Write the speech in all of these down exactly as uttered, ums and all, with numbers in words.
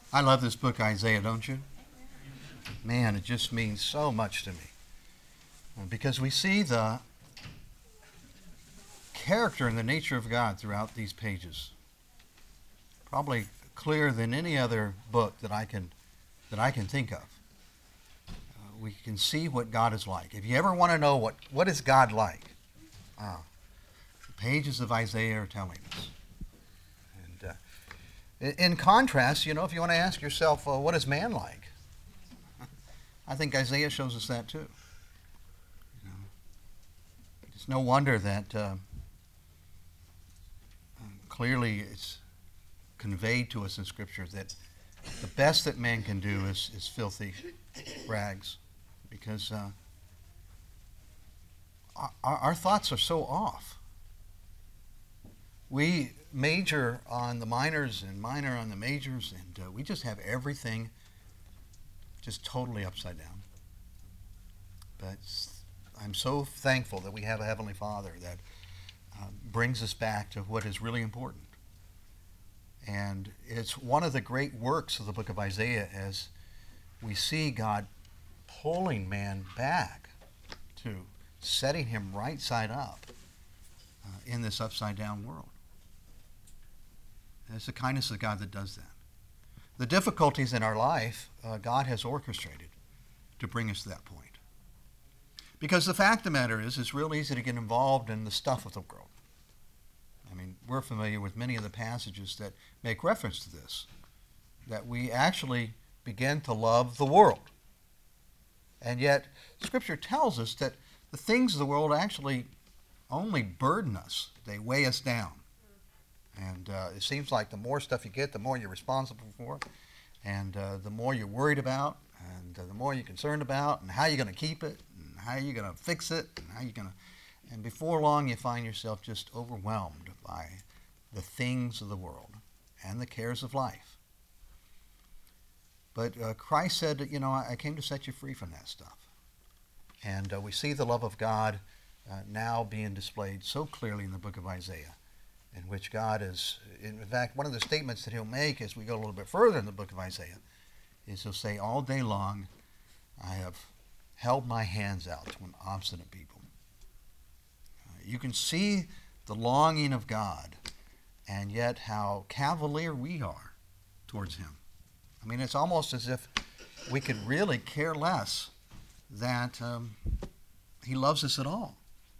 I love this book, Isaiah, don't you? Man, it just means so much to me. Because we see the character and the nature of God throughout these pages. Probably clearer than any other book that I can that I can think of. Uh, we can see what God is like. If you ever want to know what, what is God like, ah, the pages of Isaiah are telling us. And uh, in, in contrast, you know, if you want to ask yourself, uh, what is man like? I think Isaiah shows us that too. You know, it's no wonder that uh, clearly it's conveyed to us in Scripture that the best that man can do is, is filthy rags, because uh, our, our thoughts are so off. We major on the minors and minor on the majors, and uh, we just have everything just totally upside down. But I'm so thankful that we have a Heavenly Father that uh, brings us back to what is really important. And it's one of the great works of the book of Isaiah as we see God pulling man back to setting him right side up uh, in this upside down world. And it's the kindness of God that does that. The difficulties in our life, uh, God has orchestrated to bring us to that point. Because the fact of the matter is, it's real easy to get involved in the stuff of the world. I mean, we're familiar with many of the passages that make reference to this, that we actually begin to love the world. And yet, Scripture tells us that the things of the world actually only burden us. They weigh us down. And uh, it seems like the more stuff you get, the more you're responsible for, and uh, the more you're worried about, and uh, the more you're concerned about, and how you're going to keep it, and how you're going to fix it, and how you're going to... And before long, you find yourself just overwhelmed by the things of the world and the cares of life. But uh, Christ said, you know, I came to set you free from that stuff. And uh, we see the love of God uh, now being displayed so clearly in the book of Isaiah, in which God is, in fact, one of the statements that he'll make as we go a little bit further in the book of Isaiah is he'll say, all day long, I have held my hands out to an obstinate people. You can see the longing of God, and yet how cavalier we are towards him. I mean, it's almost as if we could really care less that um, he loves us at all.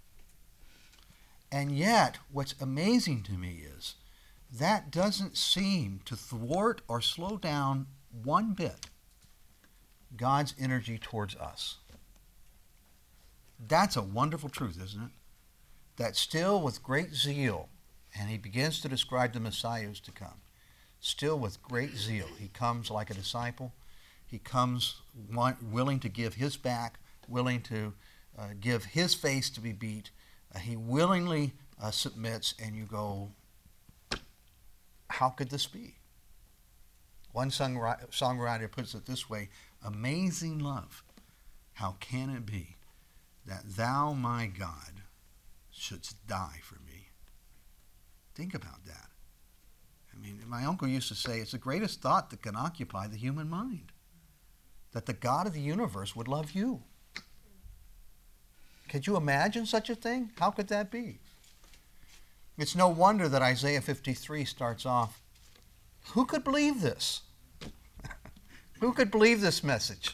And yet, what's amazing to me is that doesn't seem to thwart or slow down one bit God's energy towards us. That's a wonderful truth, isn't it? That still with great zeal, and he begins to describe the Messiah who's to come, still with great zeal, he comes like a disciple. He comes want, willing to give his back, willing to uh, give his face to be beat. Uh, he willingly uh, submits, and you go, how could this be? One songwriter, songwriter puts it this way, amazing love, how can it be that thou, my God, shouldst die for me? Think about that. I mean, my uncle used to say, it's the greatest thought that can occupy the human mind, that the God of the universe would love you. Could you imagine such a thing? How could that be? It's no wonder that Isaiah fifty-three starts off, who could believe this? Who could believe this message?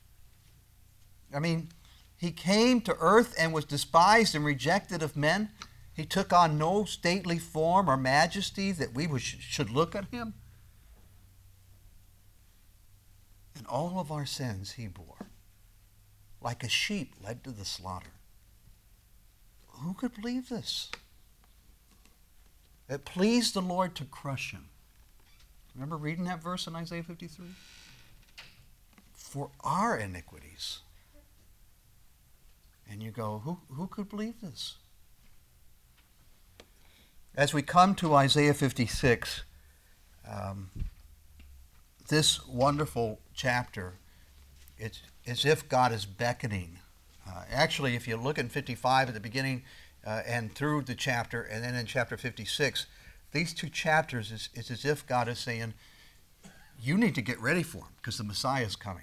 I mean, he came to earth and was despised and rejected of men. He took on no stately form or majesty that we should look at him. And all of our sins he bore, like a sheep led to the slaughter. Who could believe this? It pleased the Lord to crush him. Remember reading that verse in Isaiah fifty-three? For our iniquities. And you go, who, who could believe this? As we come to Isaiah fifty-six, um, this wonderful chapter, it's as if God is beckoning. Uh, actually, if you look in fifty-five at the beginning uh, and through the chapter, and then in chapter fifty-six, these two chapters, is, it's as if God is saying, you need to get ready for him because the Messiah is coming.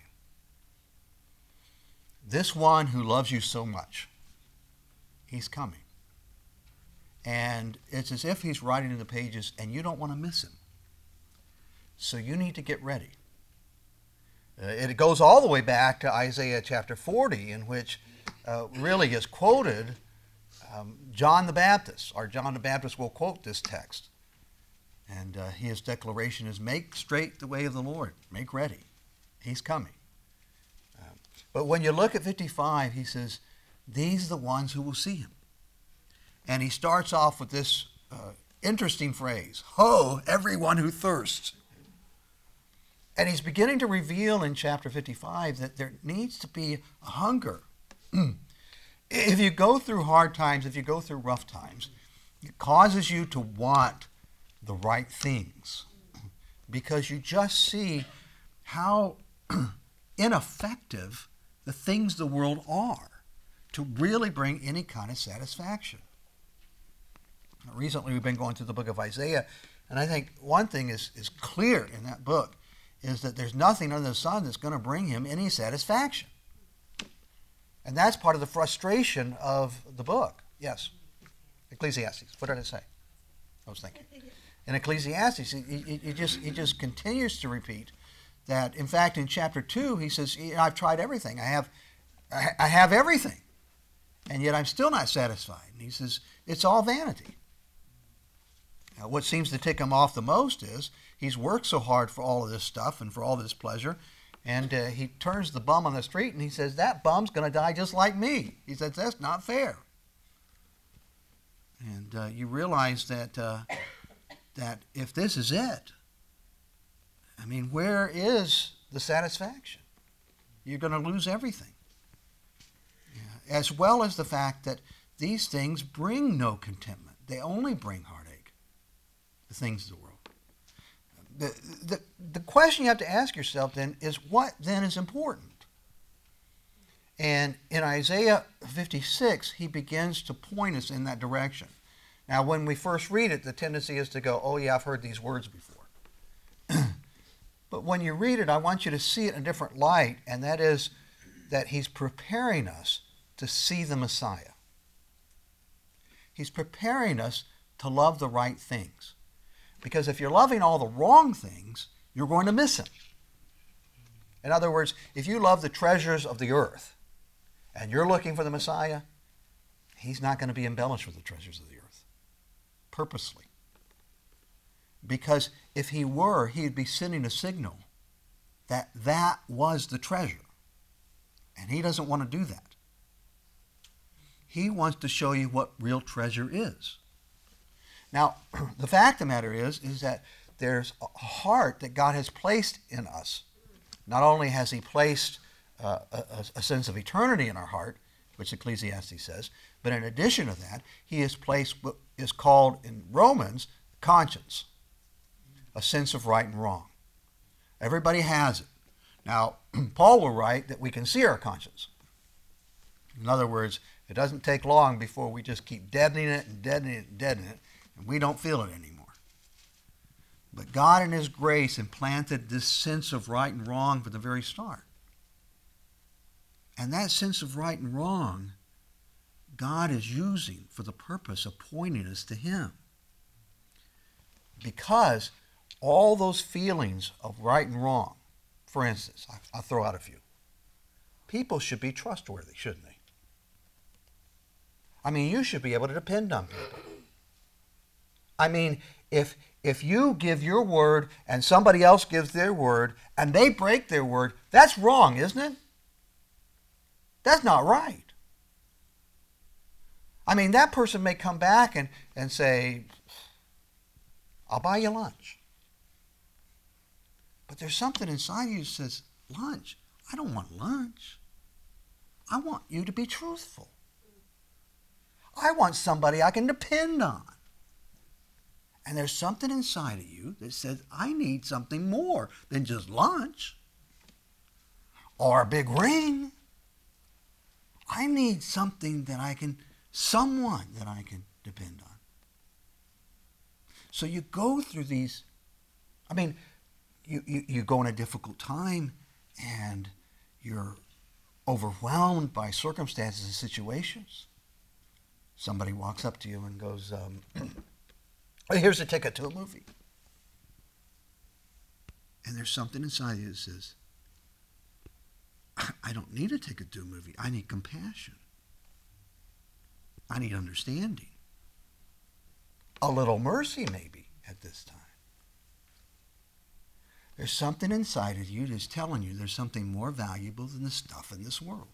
This one who loves you so much, he's coming. And it's as if he's writing in the pages and you don't want to miss him. So you need to get ready. Uh, it goes all the way back to Isaiah chapter forty, in which uh, really is quoted um, John the Baptist, or John the Baptist will quote this text. And uh, his declaration is, make straight the way of the Lord. Make ready. He's coming. Uh, but when you look at fifty-five, he says, these are the ones who will see him. And he starts off with this uh, interesting phrase, ho, everyone who thirsts. And he's beginning to reveal in chapter fifty-five that there needs to be a hunger. If you go through hard times, if you go through rough times, it causes you to want the right things because you just see how ineffective the things the world are to really bring any kind of satisfaction. Recently we've been going through the book of Isaiah, and I think one thing is, is clear in that book is that there's nothing under the sun that's going to bring him any satisfaction. And that's part of the frustration of the book. Yes. Ecclesiastes. What did I say? I was thinking. In Ecclesiastes, he, he, he, just, he just continues to repeat that, in fact, in chapter two, he says, I've tried everything. I have, I, I have everything, and yet I'm still not satisfied. And he says, it's all vanity. Now, what seems to tick him off the most is he's worked so hard for all of this stuff and for all this pleasure, and uh, he turns the bum on the street and he says, that bum's going to die just like me. He says, that's not fair. And uh, you realize that uh, that if this is it, I mean, where is the satisfaction? You're going to lose everything. Yeah. As well as the fact that these things bring no contentment. They only bring heartache, the things of the world. The, the, the question you have to ask yourself then is, what then is important? And in Isaiah fifty-six, he begins to point us in that direction. Now, when we first read it, the tendency is to go, oh yeah, I've heard these words before. But when you read it, I want you to see it in a different light, and that is that he's preparing us to see the Messiah. He's preparing us to love the right things. Because if you're loving all the wrong things, you're going to miss him. In other words, if you love the treasures of the earth and you're looking for the Messiah, he's not going to be embellished with the treasures of the earth. Purposely. Because if he were, he'd be sending a signal that that was the treasure. And he doesn't want to do that. He wants to show you what real treasure is. Now, the fact of the matter is, is that there's a heart that God has placed in us. Not only has he placed uh, a, a sense of eternity in our heart, which Ecclesiastes says, but in addition to that, he has placed what is called in Romans conscience, a sense of right and wrong. Everybody has it. Now, Paul will write that we can see our conscience. In other words, it doesn't take long before we just keep deadening it and deadening it and deadening it, and we don't feel it anymore. But God in his grace implanted this sense of right and wrong from the very start. And that sense of right and wrong, God is using for the purpose of pointing us to him. Because all those feelings of right and wrong, for instance, I'll throw out a few. People should be trustworthy, shouldn't they? I mean, you should be able to depend on people. I mean, if if you give your word and somebody else gives their word and they break their word, that's wrong, isn't it? That's not right. I mean, that person may come back and, and say, I'll buy you lunch. But there's something inside you that says, lunch? I don't want lunch. I want you to be truthful. I want somebody I can depend on. And there's something inside of you that says, I need something more than just lunch or a big ring. I need something that I can, someone that I can depend on. So you go through these, I mean, you, you, you go in a difficult time and you're overwhelmed by circumstances and situations. Somebody walks up to you and goes, um, oh, here's a ticket to a movie. And there's something inside you that says, I don't need a ticket to a movie. I need compassion. I need understanding. A little mercy, maybe, at this time. There's something inside of you that's telling you there's something more valuable than the stuff in this world.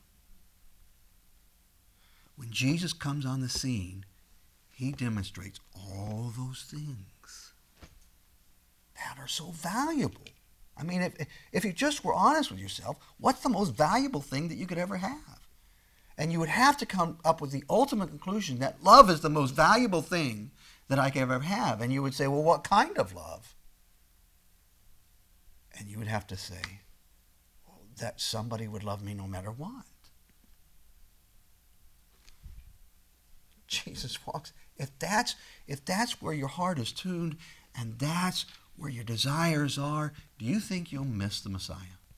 When Jesus comes on the scene, he demonstrates all those things that are so valuable. I mean, if, if you just were honest with yourself, what's the most valuable thing that you could ever have? And you would have to come up with the ultimate conclusion that love is the most valuable thing that I could ever have. And you would say, well, what kind of love? And you would have to say, well, that somebody would love me no matter what. Jesus walks. If that's, if that's where your heart is tuned and that's where your desires are, do you think you'll miss the Messiah?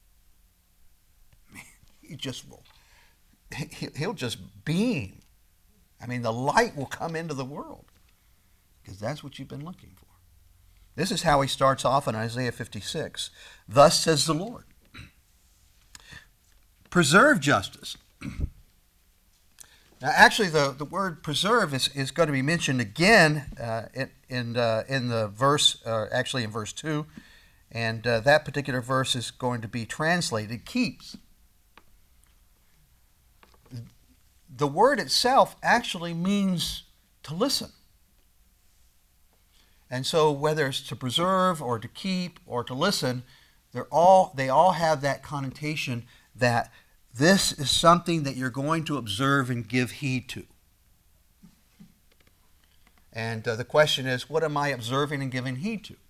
Man, he just will. He'll just beam. I mean, the light will come into the world because that's what you've been looking for. This is how he starts off in Isaiah fifty-six. Thus says the Lord, preserve justice. Now, actually, the, the word preserve is, is going to be mentioned again uh, in in, uh, in the verse, uh, actually in verse two, and uh, that particular verse is going to be translated keeps. The word itself actually means to listen. And so whether it's to preserve or to keep or to listen, they're all, they all have that connotation that this is something that you're going to observe and give heed to. And uh, the question is, what am I observing and giving heed to?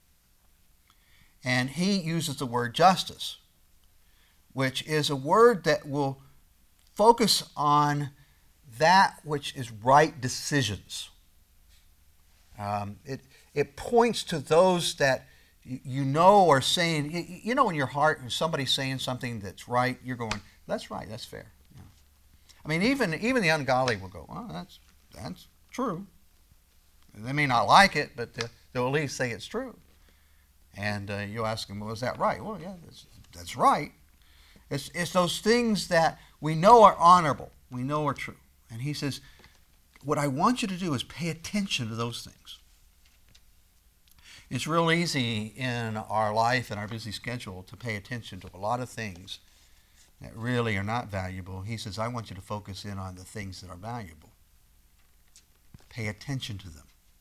And he uses the word justice, which is a word that will focus on that which is right decisions. Um, it, it points to those that you know are saying, you know in your heart when somebody's saying something that's right, you're going, that's right, that's fair. Yeah. I mean, even even the ungodly will go, well, that's, that's true. They may not like it, but they'll at least say it's true. And uh, you ask them, well, is that right? Well, yeah, that's, that's right. It's, it's those things that we know are honorable, we know are true. And he says, what I want you to do is pay attention to those things. It's real easy in our life and our busy schedule to pay attention to a lot of things that really are not valuable. He says, I want you to focus in on the things that are valuable. Pay attention to them.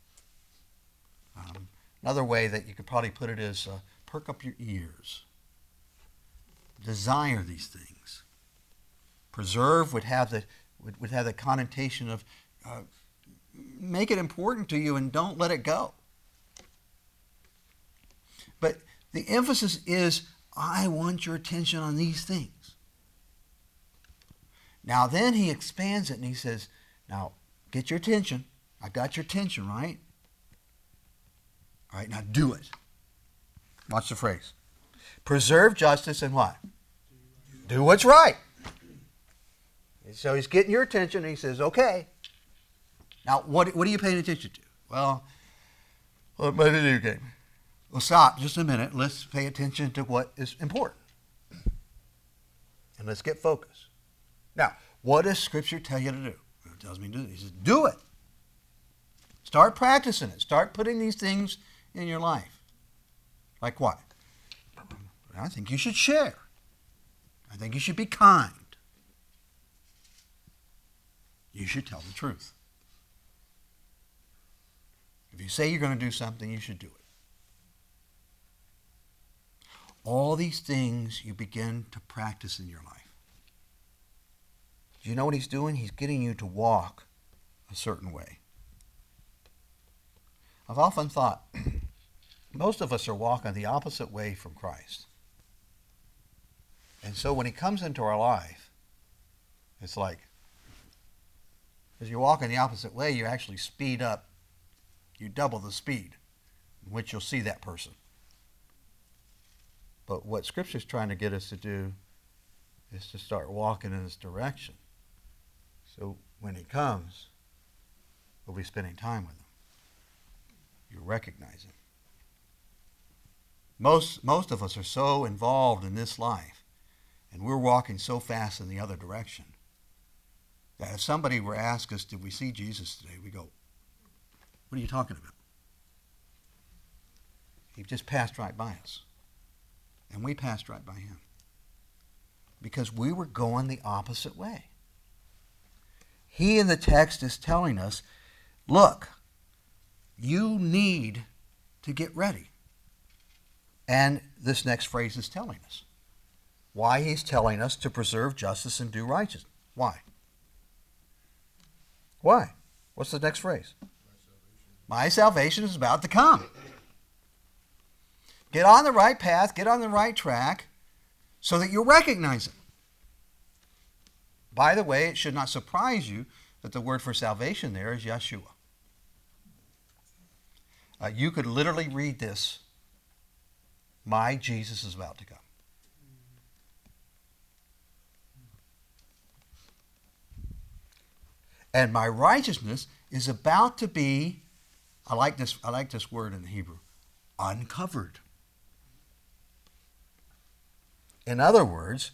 Um, another way that you could probably put it is uh, perk up your ears. Desire these things. Preserve would have the would, would have the connotation of uh, make it important to you and don't let it go. But the emphasis is, I want your attention on these things. Now then he expands it and he says, now get your attention. I got your attention, right? All right, now do it. Watch the phrase. Preserve justice and what? Do what's right. And so he's getting your attention and he says, okay. Now, what, what are you paying attention to? Well, well my video game. Well, stop just a minute. Let's pay attention to what is important. And let's get focused. Now, what does Scripture tell you to do? It tells me to do it. He says, do it. Start practicing it. Start putting these things in your life. Like what? I think you should share. I think you should be kind. You should tell the truth. If you say you're going to do something, you should do it. All these things you begin to practice in your life. Do you know what he's doing? He's getting you to walk a certain way. I've often thought most of us are walking the opposite way from Christ. And so when he comes into our life, it's like, as you're walking the opposite way, you actually speed up. You double the speed in which you'll see that person. But what Scripture is trying to get us to do is to start walking in this direction. So when he comes, we'll be spending time with him. You recognize him. Most, most of us are so involved in this life, and we're walking so fast in the other direction, that if somebody were to ask us, did we see Jesus today? We go, what are you talking about? He just passed right by us. And we passed right by him. Because we were going the opposite way. He in the text is telling us, look, you need to get ready. And this next phrase is telling us why he's telling us to preserve justice and do righteousness. Why? Why? What's the next phrase? My salvation is about to come. Get on the right path, get on the right track, so that you'll recognize it. By the way, it should not surprise you that the word for salvation there is Yeshua. Uh, you could literally read this, my Jesus is about to come. And my righteousness is about to be, I like this, I like this word in the Hebrew, uncovered. In other words,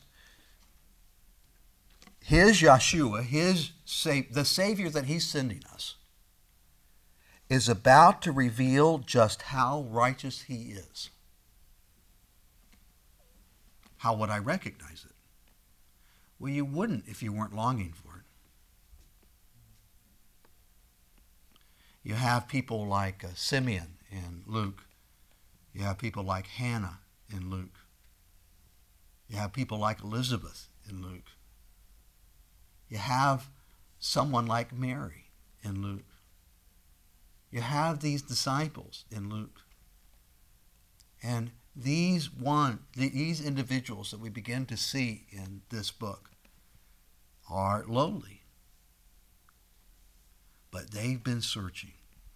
his Yeshua, his the Savior that he's sending us, is about to reveal just how righteous he is. How would I recognize it? Well, you wouldn't if you weren't longing for it. You have people like uh, Simeon in Luke. You have people like Hannah in Luke. You have people like Elizabeth in Luke. You have someone like Mary in Luke. You have these disciples in Luke. And these one, these individuals that we begin to see in this book are lowly. But they've been searching.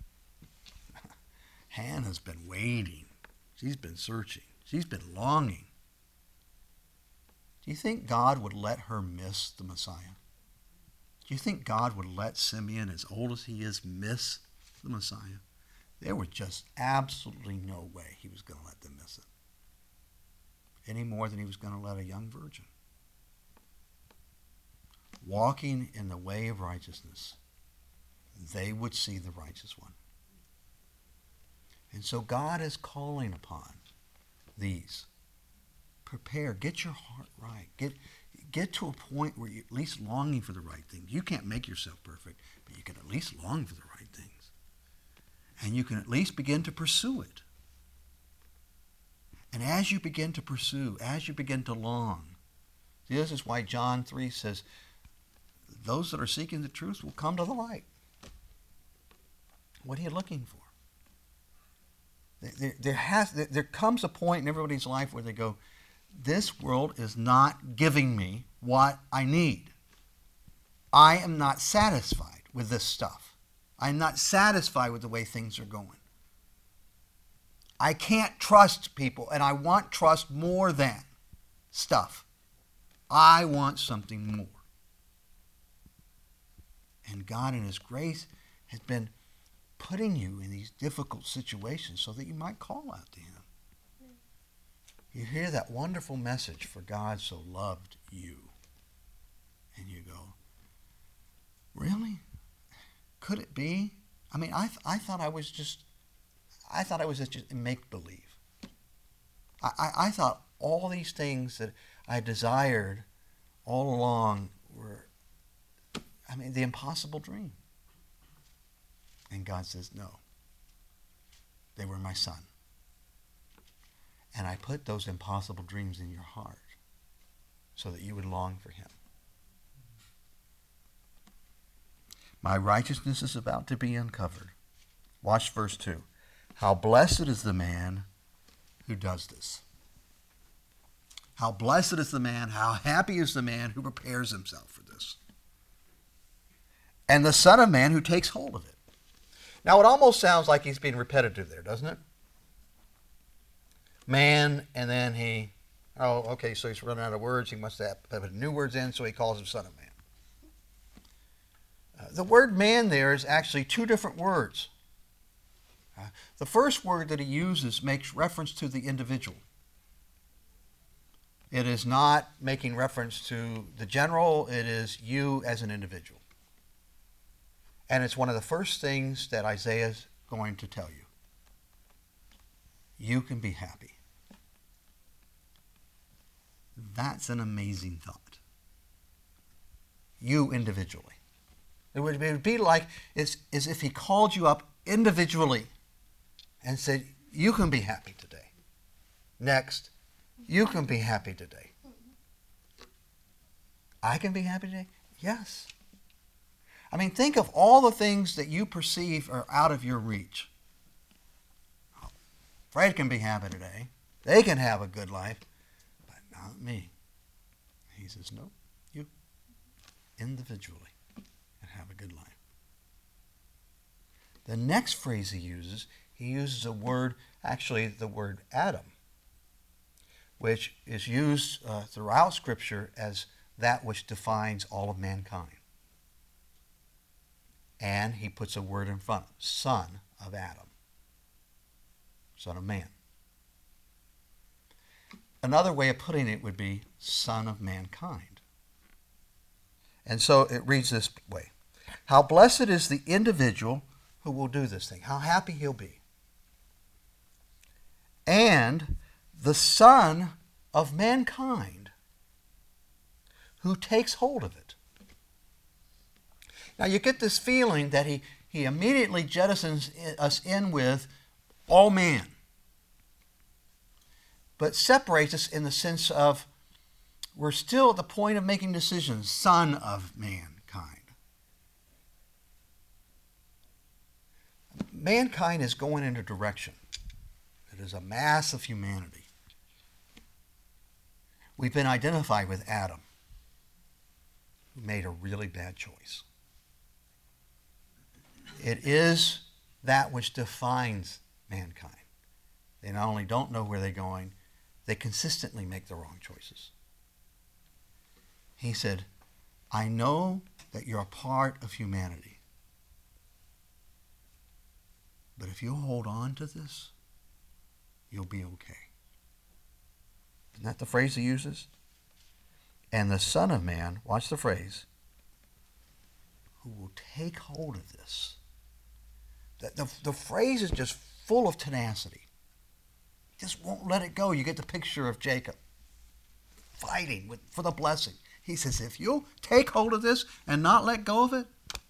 Hannah's been waiting. She's been searching. She's been longing. Do you think God would let her miss the Messiah? Do you think God would let Simeon, as old as he is, miss the Messiah? There was just absolutely no way he was going to let them miss it. Any more than he was going to let a young virgin. Walking in the way of righteousness, they would see the righteous one. And so God is calling upon these. Prepare. Get your heart right. Get, get to a point where you're at least longing for the right things. You can't make yourself perfect, but you can at least long for the right things. And you can at least begin to pursue it. And as you begin to pursue, as you begin to long, see, this is why John three says, those that are seeking the truth will come to the light. What are you looking for? There, there, has, there comes a point in everybody's life where they go, this world is not giving me what I need. I am not satisfied with this stuff. I'm not satisfied with the way things are going. I can't trust people, and I want trust more than stuff. I want something more. And God in his grace has been putting you in these difficult situations so that you might call out to him. You hear that wonderful message, for God so loved you. And you go, really? Could it be? I mean, I, th- I thought I was just, I thought I was just make-believe. I, I, I thought all these things that I desired all along were, I mean, the impossible dream. And God says, no. They were my son. And I put those impossible dreams in your heart so that you would long for him. My righteousness is about to be uncovered. Watch verse two. How blessed is the man who does this. How blessed is the man, how happy is the man who prepares himself for this. And the Son of Man who takes hold of it. Now it almost sounds like he's being repetitive there, doesn't it? man, and then he, oh, okay, so he's running out of words. He must have put new words in, so he calls him son of man. Uh, the word man there is actually two different words. Uh, the first word that he uses makes reference to the individual. It is not making reference to the general, it is you as an individual. And it's one of the first things that Isaiah is going to tell you. You can be happy. That's an amazing thought. You individually. It would, it would be like it's as if he called you up individually and said, you can be happy today. Next, you can be happy today. I can be happy today? Yes. I mean, think of all the things that you perceive are out of your reach. Fred can be happy today. They can have a good life, but not me. He says, no, you individually can have a good life. The next phrase he uses, he uses a word, actually the word Adam, which is used uh, throughout Scripture as that which defines all of mankind. And he puts a word in front, son of Adam, son of man. Another way of putting it would be son of mankind. And so it reads this way. How blessed is the individual who will do this thing. How happy he'll be. And the son of mankind who takes hold of it. Now you get this feeling that he, he immediately jettisons us in with all man, but separates us in the sense of we're still at the point of making decisions, son of mankind. Mankind is going in a direction. It is a mass of humanity. We've been identified with Adam, who made a really bad choice. It is that which defines mankind. They not only don't know where they're going, they consistently make the wrong choices. He said, I know that you're a part of humanity. But if you hold on to this, you'll be okay. Isn't that the phrase he uses? And the Son of Man, watch the phrase, who will take hold of this. The, the, the phrase is just full of tenacity. He just won't let it go. You get the picture of Jacob fighting with, for the blessing. He says, if you'll take hold of this and not let go of it,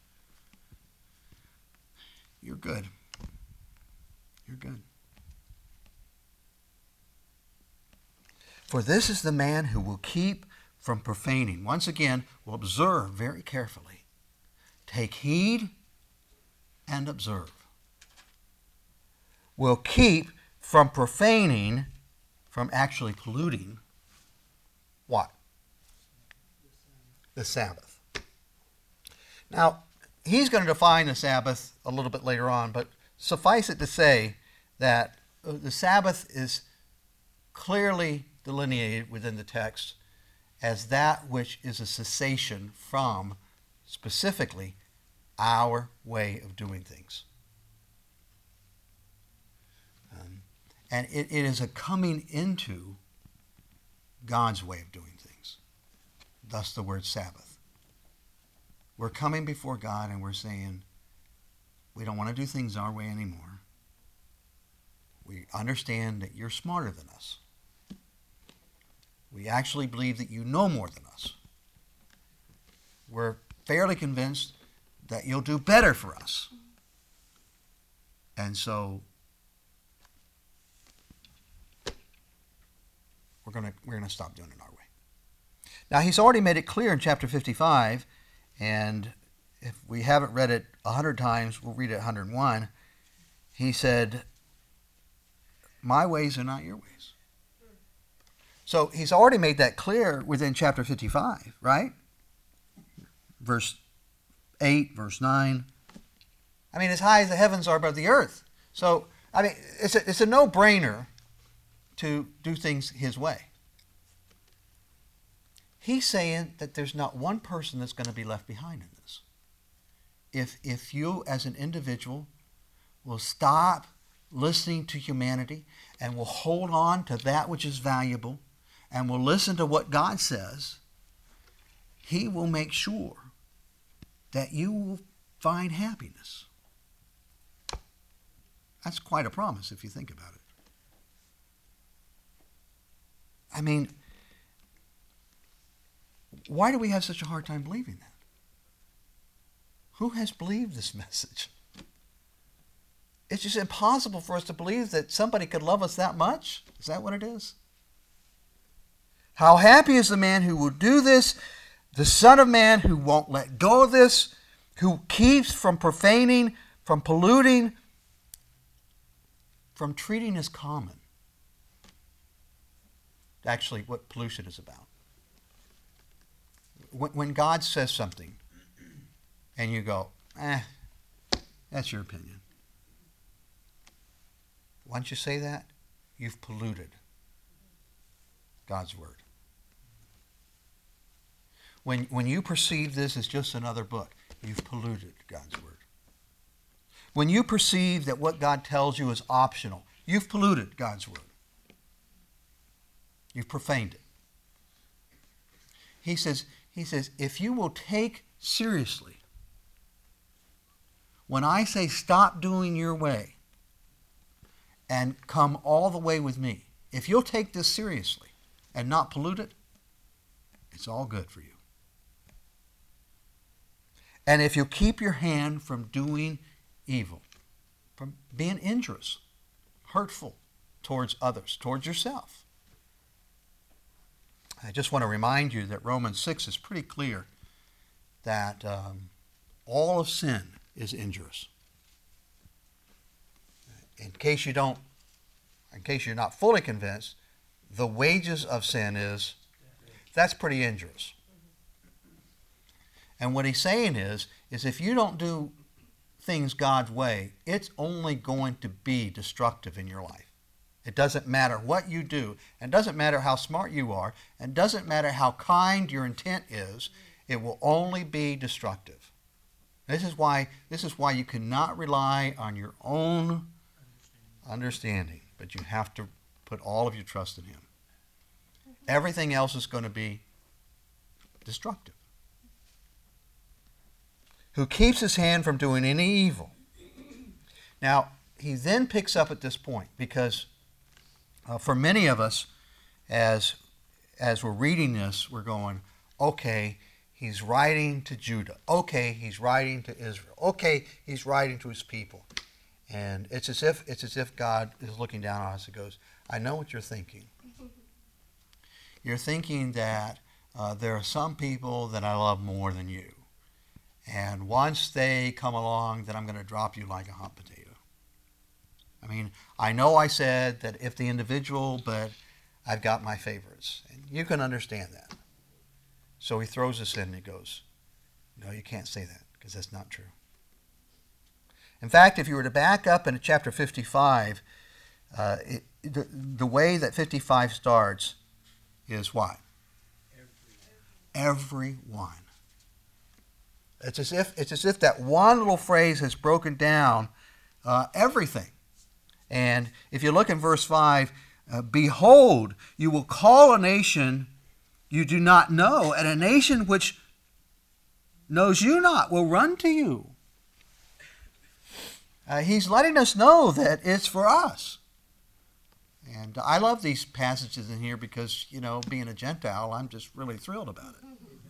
you're good. You're good. For this is the man who will keep from profaning. Once again, will observe very carefully. Take heed and observe. Will keep from profaning, from actually polluting, what? The Sabbath. Now, he's going to define the Sabbath a little bit later on, but suffice it to say that the Sabbath is clearly delineated within the text as that which is a cessation from, specifically, our way of doing things. Um, and it, it is a coming into God's way of doing things. Thus the word Sabbath. We're coming before God and we're saying, we don't want to do things our way anymore. We understand that you're smarter than us. We actually believe that you know more than us. We're fairly convinced that you'll do better for us. And so we're going to we're going to stop doing it our way. Now, he's already made it clear in chapter fifty-five, and if we haven't read it a hundred times, we'll read it one hundred one. He said, my ways are not your ways. So he's already made that clear within chapter fifty-five, right? Verse eight, verse nine. I mean, as high as the heavens are above the earth. So, I mean, it's a, it's a no-brainer to do things his way. He's saying that there's not one person that's going to be left behind in this. If, if you as an individual will stop listening to humanity and will hold on to that which is valuable and will listen to what God says, he will make sure that you will find happiness. That's quite a promise if you think about it. I mean, why do we have such a hard time believing that? Who has believed this message? It's just impossible for us to believe that somebody could love us that much. Is that what it is? How happy is the man who will do this, the Son of Man who won't let go of this, who keeps from profaning, from polluting, from treating as common. Actually, what pollution is about. When, when God says something, and you go, eh, that's your opinion. Once you say that, you've polluted God's word. When, when you perceive this as just another book, you've polluted God's word. When you perceive that what God tells you is optional, you've polluted God's word. You've profaned it. He says, he says, if you will take seriously, when I say stop doing your way and come all the way with me, if you'll take this seriously and not pollute it, it's all good for you. And if you keep your hand from doing evil, from being injurious, hurtful towards others, towards yourself. I just want to remind you that Romans six is pretty clear that um, all of sin is injurious. In case you don't, in case you're not fully convinced, the wages of sin is, that's pretty injurious. And what he's saying is, is if you don't do things God's way, it's only going to be destructive in your life. It doesn't matter what you do, and doesn't matter how smart you are, and doesn't matter how kind your intent is, it will only be destructive. This is why, this is why you cannot rely on your own understanding, but you have to put all of your trust in him. Everything else is going to be destructive. Who keeps his hand from doing any evil. Now, he then picks up at this point, because uh, for many of us, as, as we're reading this, we're going, okay, he's writing to Judah. Okay, he's writing to Israel. Okay, he's writing to his people. And it's as if, it's as if God is looking down on us and goes, I know what you're thinking. You're thinking that uh, there are some people that I love more than you. And once they come along, then I'm going to drop you like a hot potato. I mean, I know I said that if the individual, but I've got my favorites. And you can understand that. So he throws this in and he goes, no, you can't say that, because that's not true. In fact, if you were to back up into chapter fifty-five, uh, it, the, the way that fifty-five starts is what? Everyone. Everyone. It's as if it's as if that one little phrase has broken down uh, everything. And if you look in verse five, uh, behold, you will call a nation you do not know, and a nation which knows you not will run to you. Uh, he's letting us know that it's for us. And I love these passages in here because, you know, being a Gentile, I'm just really thrilled about it.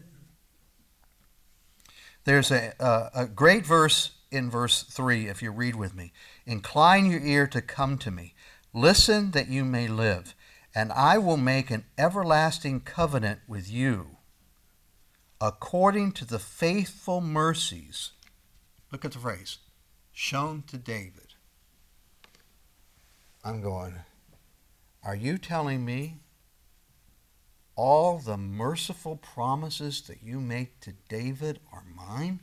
There's a, a, a great verse in verse three, if you read with me. Incline your ear to come to me. Listen that you may live, and I will make an everlasting covenant with you, according to the faithful mercies. Look at the phrase, shown to David. I'm going, are you telling me all the merciful promises that you make to David are mine?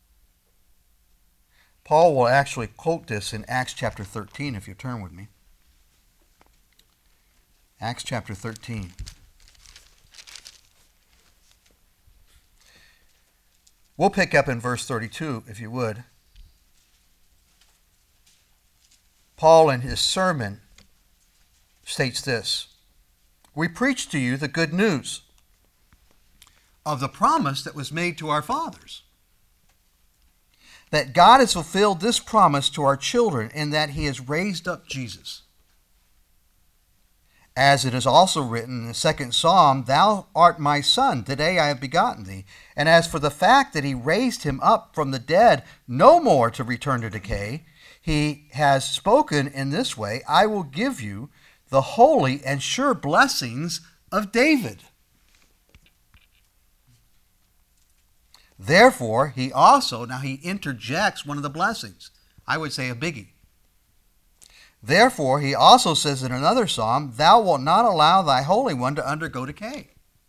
Paul will actually quote this in Acts chapter thirteen, if you turn with me. Acts chapter thirteen. We'll pick up in verse thirty-two, if you would. Paul, in his sermon, states this: "We preach to you the good news of the promise that was made to our fathers, that God has fulfilled this promise to our children, in that he has raised up Jesus. As it is also written in the second Psalm, 'Thou art my son, today I have begotten thee.' And as for the fact that he raised him up from the dead, no more to return to decay, he has spoken in this way, 'I will give you the holy and sure blessings of David.' Therefore, he also," now he interjects one of the blessings, I would say a biggie. "Therefore, he also says in another psalm, 'Thou wilt not allow thy Holy One to undergo decay.'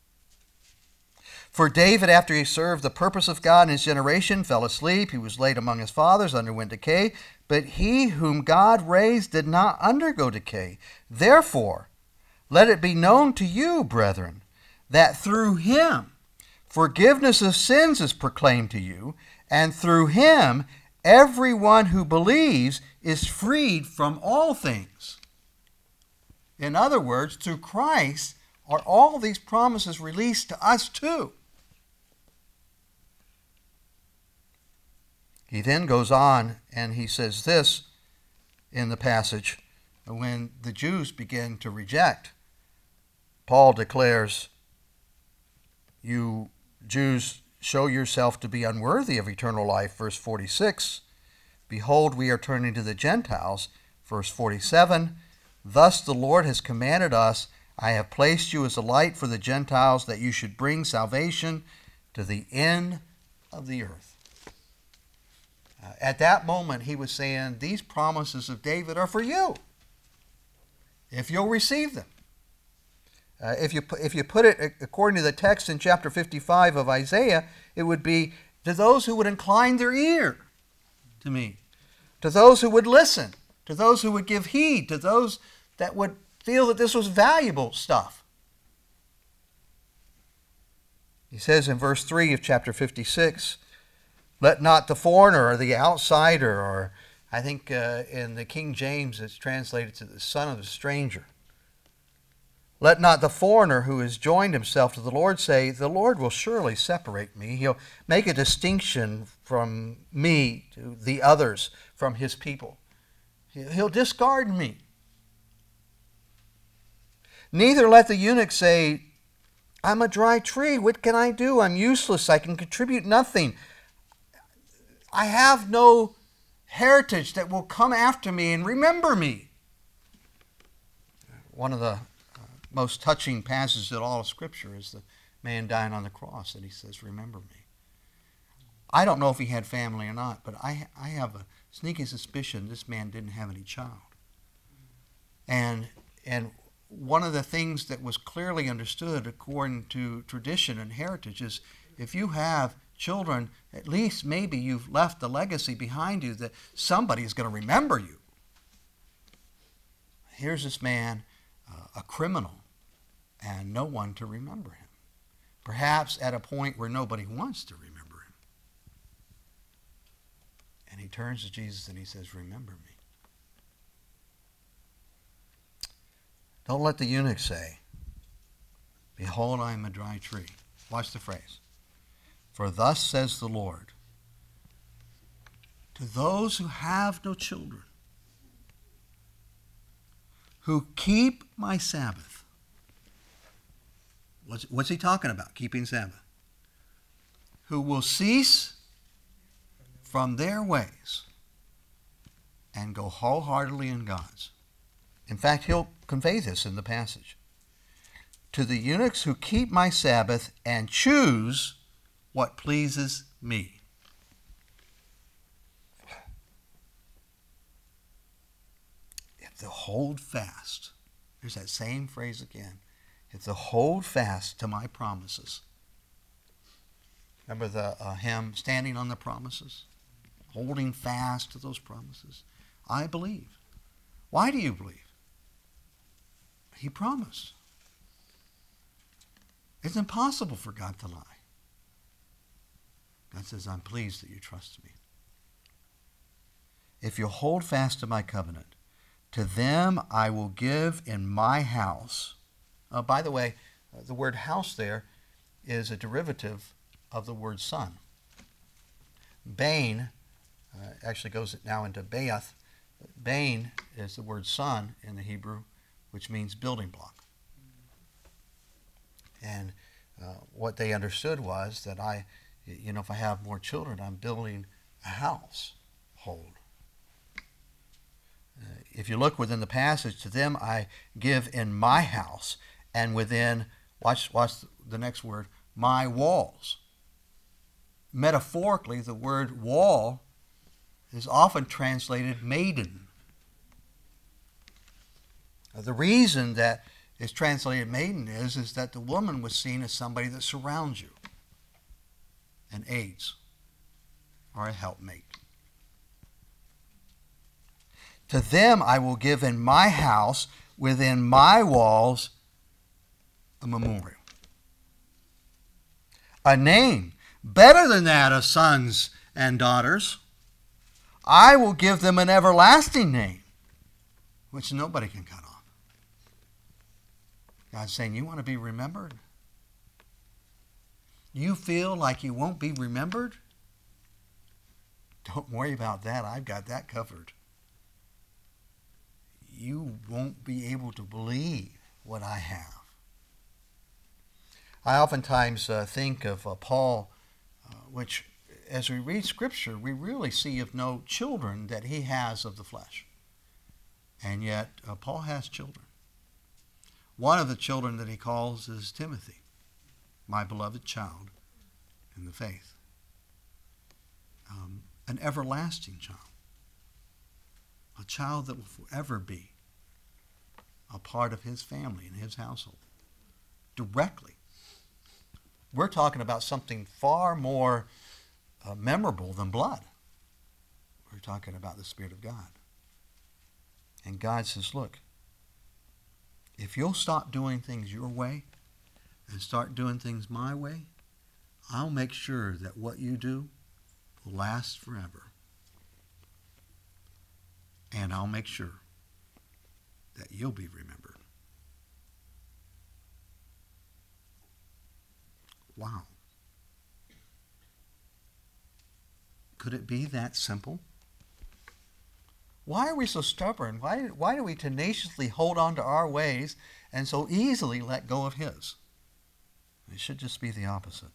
For David, after he served the purpose of God in his generation, fell asleep. He was laid among his fathers, underwent decay. But he whom God raised did not undergo decay. Therefore, let it be known to you, brethren, that through him forgiveness of sins is proclaimed to you, and through him everyone who believes is freed from all things." In other words, through Christ are all these promises released to us too. He then goes on and he says this in the passage: when the Jews begin to reject, Paul declares, "You Jews show yourself to be unworthy of eternal life," verse forty-six. "Behold, we are turning to the Gentiles," verse forty-seven. "Thus the Lord has commanded us, I have placed you as a light for the Gentiles, that you should bring salvation to the end of the earth." Uh, at that moment, he was saying, these promises of David are for you, if you'll receive them. Uh, if you if you put it according to the text in chapter fifty-five of Isaiah, it would be, to those who would incline their ear to me, to those who would listen, to those who would give heed, to those that would feel that this was valuable stuff. He says in verse three of chapter fifty-six, "Let not the foreigner or the outsider," or I think uh, in the King James it's translated to the son of a stranger, "Let not the foreigner who has joined himself to the Lord say, 'The Lord will surely separate me. He'll make a distinction from me to the others from his people. He'll discard me.' Neither let the eunuch say, 'I'm a dry tree. What can I do? I'm useless. I can contribute nothing. I have no heritage that will come after me and remember me.'" One of the most touching passages in all of Scripture is the man dying on the cross, and he says, "Remember me." I don't know if he had family or not, but I, I have a sneaky suspicion this man didn't have any child. And, and one of the things that was clearly understood according to tradition and heritage is, if you have children, at least maybe you've left a legacy behind you that somebody is going to remember you. Here's this man, uh, a criminal, and no one to remember him. Perhaps at a point where nobody wants to remember him. And he turns to Jesus and he says, "Remember me." Don't let the eunuch say, "Behold, I am a dry tree." Watch the phrase. "For thus says the Lord, to those who have no children, who keep my Sabbath." What's, what's he talking about, keeping Sabbath? "Who will cease from their ways and go wholeheartedly in God's." In fact, he'll convey this in the passage. "To the eunuchs who keep my Sabbath and choose what pleases me." If they'll hold fast, there's that same phrase again. If they'll hold fast to my promises. Remember the uh, hymn, "Standing on the Promises"? Holding fast to those promises. I believe. Why do you believe? he promised. It's impossible for God to lie. God says, I'm pleased that you trust me. If you hold fast to my covenant, to them I will give in my house. Uh, by the way, uh, the word house there is a derivative of the word son. Bain uh, actually goes now into Baeth. Bain is the word son in the Hebrew, which means building block. And uh, what they understood was that I, you know, if I have more children, I'm building a household. Uh, if you look within the passage, to them I give in my house, and within, watch, watch the next word, my walls. Metaphorically, the word wall is often translated maiden. Uh, the reason that it's translated maiden is, is that the woman was seen as somebody that surrounds you and aids, or a helpmate. To them I will give in my house, within my walls, a memorial. A name better than that of sons and daughters. I will give them an everlasting name, which nobody can cut off. God's saying, you want to be remembered? You feel like you won't be remembered? Don't worry about that. I've got that covered. You won't be able to believe what I have. I oftentimes uh, think of uh, Paul, uh, which as we read Scripture, we really see of no children that he has of the flesh. And yet, uh, Paul has children. One of the children that he calls is Timothy, my beloved child in the faith. Um, an everlasting child. A child that will forever be a part of his family and his household. Directly. We're talking about something far more uh, memorable than blood. We're talking about the Spirit of God. And God says, look, if you'll stop doing things your way and start doing things my way, I'll make sure that what you do will last forever. And I'll make sure that you'll be remembered. Wow. Could it be that simple? Why are we so stubborn? Why, why do we tenaciously hold on to our ways and so easily let go of his? It should just be the opposite.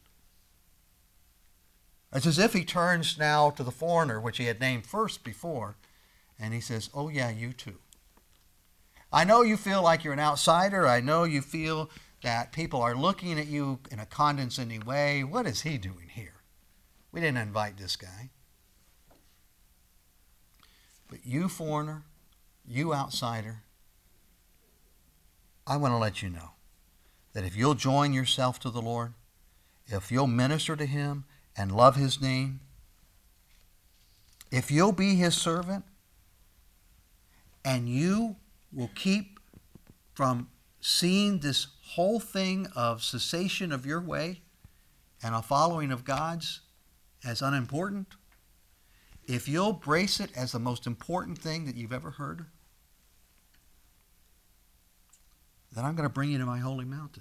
It's as if he turns now to the foreigner, which he had named first before, and he says, oh yeah, you too. I know you feel like you're an outsider. I know you feel that people are looking at you in a condescending way. What is he doing here? We didn't invite this guy. But you foreigner, you outsider, I want to let you know that if you'll join yourself to the Lord, if you'll minister to him and love his name, if you'll be his servant, and you will keep from seeing this whole thing of cessation of your way and a following of God's as unimportant, if you'll brace it as the most important thing that you've ever heard, then I'm going to bring you to my holy mountain.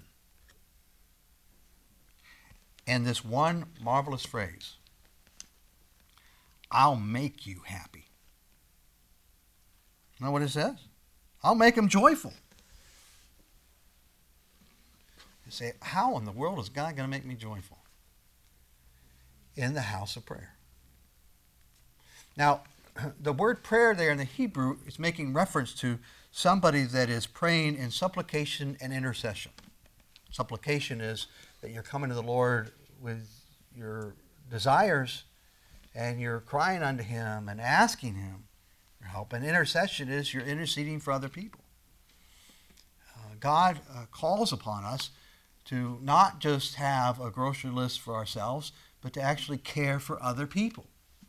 And this one marvelous phrase, I'll make you happy. You know what it says? I'll make him joyful. You say, how in the world is God going to make me joyful? In the house of prayer. Now, the word prayer there in the Hebrew is making reference to somebody that is praying in supplication and intercession. Supplication is that you're coming to the Lord with your desires and you're crying unto him and asking him for help. And intercession is you're interceding for other people. Uh, God uh, calls upon us to not just have a grocery list for ourselves, but to actually care for other people.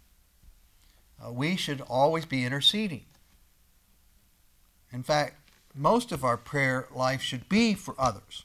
Uh, we should always be interceding. In fact, most of our prayer life should be for others.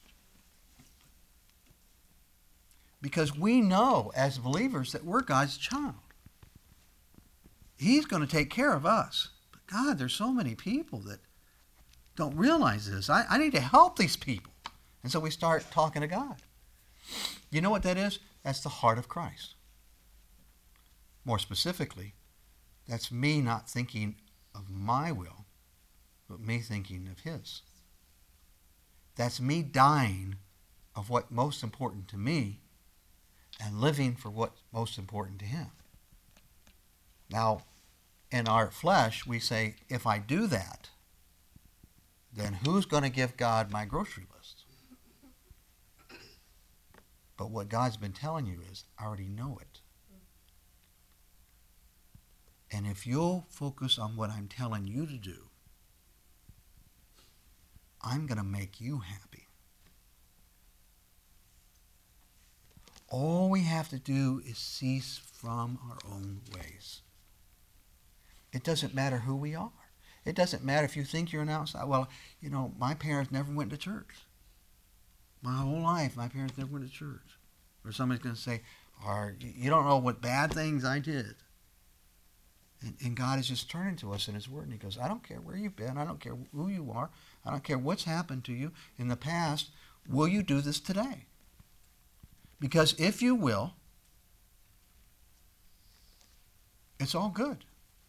Because we know as believers that we're God's child. He's going to take care of us. But God, there's so many people that don't realize this. I, I need to help these people. And so we start talking to God. You know what that is? That's the heart of Christ. More specifically, that's me not thinking of my will, but me thinking of His. That's me dying of what's most important to me and living for what's most important to Him. Now, in our flesh, we say, if I do that, then who's going to give God my grocery list? But what God's been telling you is, I already know it. And if you'll focus on what I'm telling you to do, I'm going to make you happy. All we have to do is cease from our own ways. It doesn't matter who we are. It doesn't matter if you think you're an outsider. Well, you know, my parents never went to church. My whole life, my parents never went to church. Or somebody's going to say, or you don't know what bad things I did. And, and God is just turning to us in His Word, and He goes, I don't care where you've been. I don't care who you are. I don't care what's happened to you in the past. Will you do this today? Because if you will, it's all good.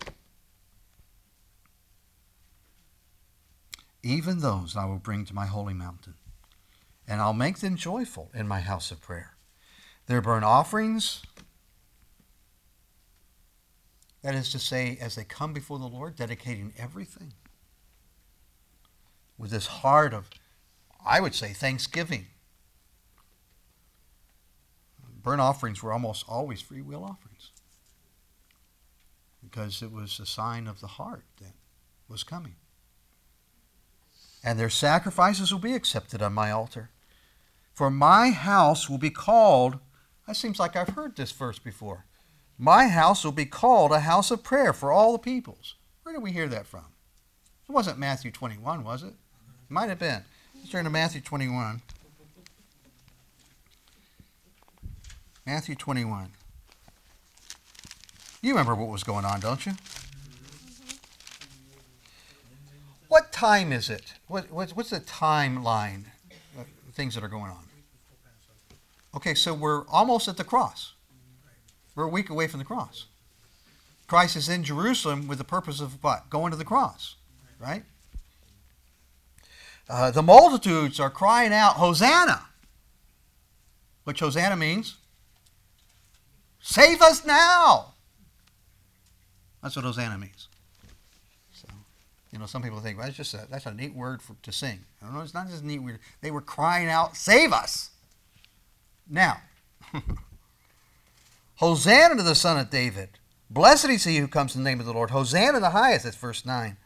Even those I will bring to my holy mountain, and I'll make them joyful in my house of prayer. Their burnt offerings, that is to say, as they come before the Lord, dedicating everything with this heart of, I would say, thanksgiving. Burnt offerings were almost always free will offerings because it was a sign of the heart that was coming. And their sacrifices will be accepted on my altar. For my house will be called, that seems like I've heard this verse before. My house will be called a house of prayer for all the peoples. Where did we hear that from? It wasn't Matthew twenty-one, was it? It might have been. Let's turn to Matthew twenty-one. Matthew twenty-one. You remember what was going on, don't you? What time is it? What, what's, what's the timeline of things that are going on? Okay, so we're almost at the cross. We're a week away from the cross. Christ is in Jerusalem with the purpose of what? Going to the cross, right? Uh, the multitudes are crying out, Hosanna, which Hosanna means, save us now. That's what Hosanna means. So, you know, some people think, well, that's just a, that's a neat word for, to sing. I don't know, it's not just a neat word. They were crying out, save us. Now, Hosanna to the Son of David. Blessed is he who comes in the name of the Lord. Hosanna in the highest. That's verse nine.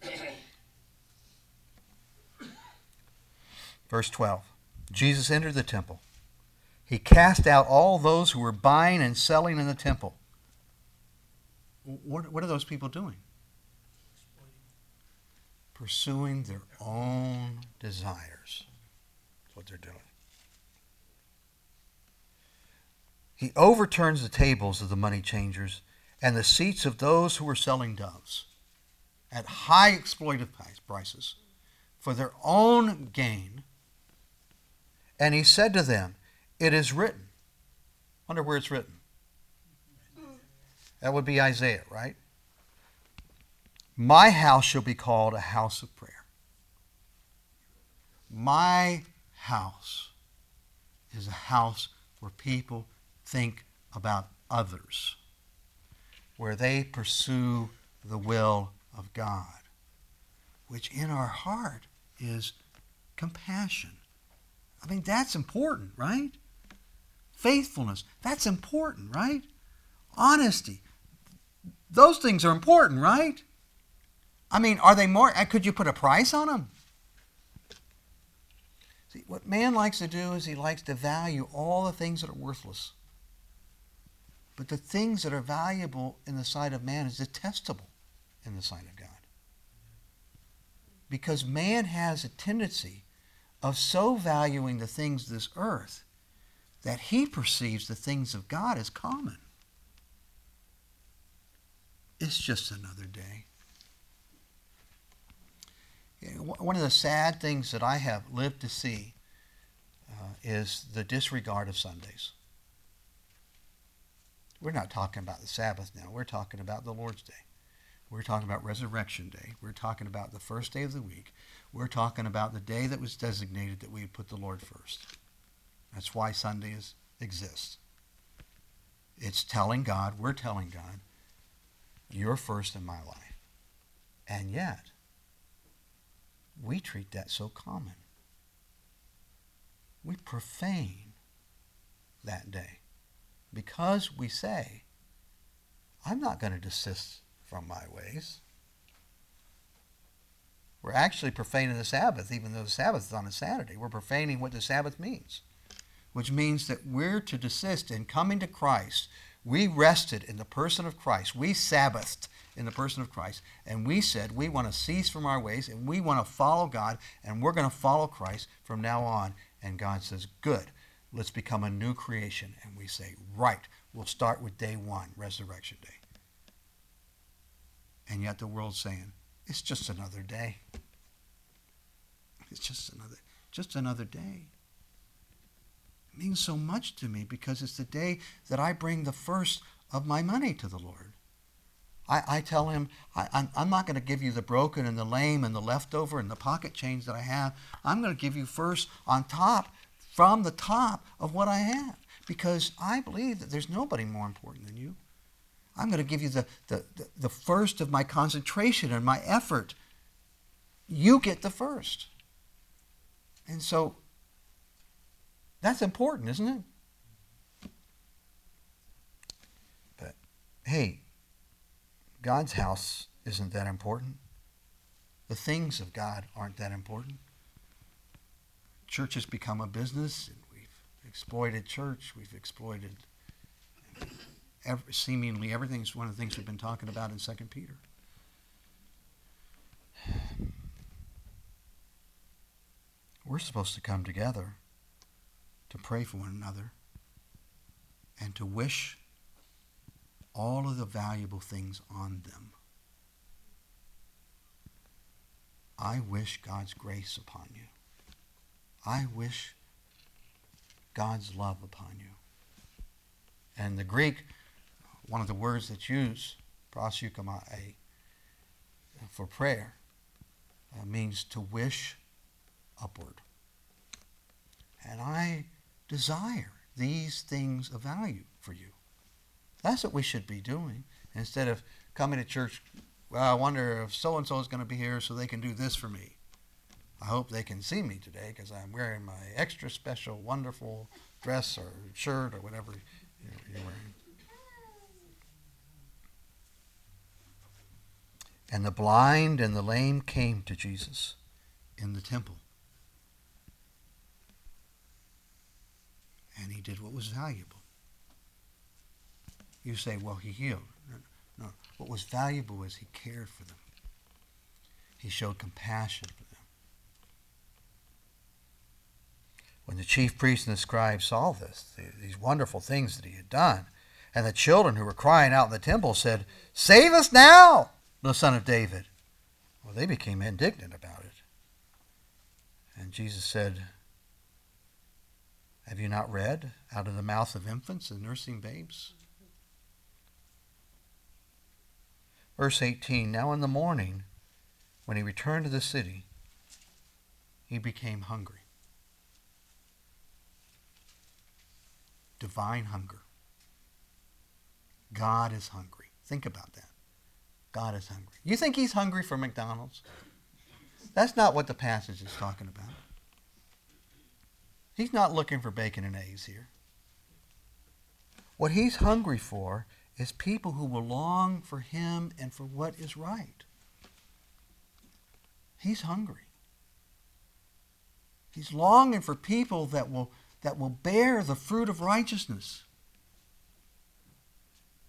Verse twelve. Jesus entered the temple. He cast out all those who were buying and selling in the temple. What, what are those people doing? Pursuing their own desires. That's what they're doing. He overturns the tables of the money changers and the seats of those who were selling doves at high exploitive prices for their own gain. And he said to them, it is written. Wonder where it's written. That would be Isaiah, right? My house shall be called a house of prayer. My house is a house where people think about others, where they pursue the will of God, which in our heart is compassion. I mean, that's important, right? Faithfulness, that's important, right? Honesty, those things are important, right? I mean, are they more, could you put a price on them? See, what man likes to do is he likes to value all the things that are worthless. But the things that are valuable in the sight of man is detestable in the sight of God. because man has a tendency of so valuing the things of this earth that he perceives the things of God as common. It's just another day. One of the sad things that I have lived to see uh, is the disregard of Sundays. We're not talking about the Sabbath now. We're talking about the Lord's Day. We're talking about Resurrection Day. We're talking about the first day of the week. We're talking about the day that was designated that we would put the Lord first. That's why Sunday is, exists. It's telling God, we're telling God, you're first in my life. And yet, we treat that so common. We profane that day because we say, I'm not going to desist from my ways. We're actually profaning the Sabbath, even though the Sabbath is on a Saturday. We're profaning what the Sabbath means, which means that we're to desist in coming to Christ. We rested in the person of Christ. We Sabbathed in the person of Christ. And we said we want to cease from our ways and we want to follow God and we're going to follow Christ from now on. And God says, good, let's become a new creation. And we say, right, we'll start with day one, Resurrection Day. And yet the world's saying, it's just another day. It's just another, just another day. It means so much to me because it's the day that I bring the first of my money to the Lord. I, I tell him, I, I'm, I'm not going to give you the broken and the lame and the leftover and the pocket change that I have. I'm going to give you first on top, from the top of what I have. Because I believe that there's nobody more important than you. I'm going to give you the, the, the, the first of my concentration and my effort. You get the first. And so, that's important, isn't it? But, hey, God's house isn't that important. The things of God aren't that important. Church has become a business, and we've exploited church. We've exploited every, seemingly everything. It's one of the things we've been talking about in Second Peter. We're supposed to come together to pray for one another and to wish all of the valuable things on them. I wish God's grace upon you. I wish God's love upon you. And the Greek, one of the words that's used, proseuchomai, for prayer, uh, means to wish upward. And I desire these things of value for you. That's what we should be doing. Instead of coming to church, well, I wonder if so-and-so is going to be here so they can do this for me. I hope they can see me today because I'm wearing my extra special, wonderful dress or shirt or whatever you're wearing. And the blind and the lame came to Jesus in the temple. And he did what was valuable. You say, well, he healed. No, no. What was valuable is he cared for them. He showed compassion for them. When the chief priests and the scribes saw this, these wonderful things that he had done, and the children who were crying out in the temple said, "Save us now, the Son of David." Well, they became indignant about it. And Jesus said, "Have you not read, out of the mouth of infants and nursing babes?" Verse eighteen, now in the morning, when he returned to the city, he became hungry. Divine hunger. God is hungry. Think about that. God is hungry. You think he's hungry for McDonald's? That's not what the passage is talking about. He's not looking for bacon and eggs here. What he's hungry for is people who will long for him and for what is right. He's hungry. He's longing for people that will that will bear the fruit of righteousness.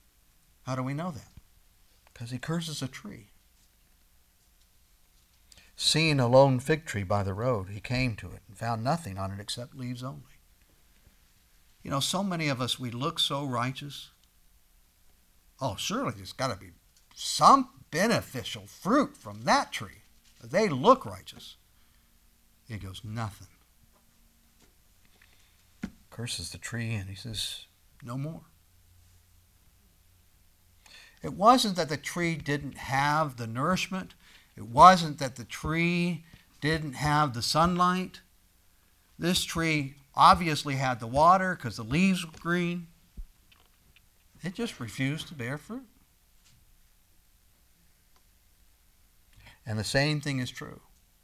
How do we know that? Because he curses a tree. Seeing a lone fig tree by the road, he came to it and found nothing on it except leaves only. You know, so many of us, we look so righteous. Oh, surely there's got to be some beneficial fruit from that tree. They look righteous. He goes, nothing. Curses the tree and he says, no more. It wasn't that the tree didn't have the nourishment. It wasn't that the tree didn't have the sunlight. This tree obviously had the water because the leaves were green. It just refused to bear fruit. And the same thing is true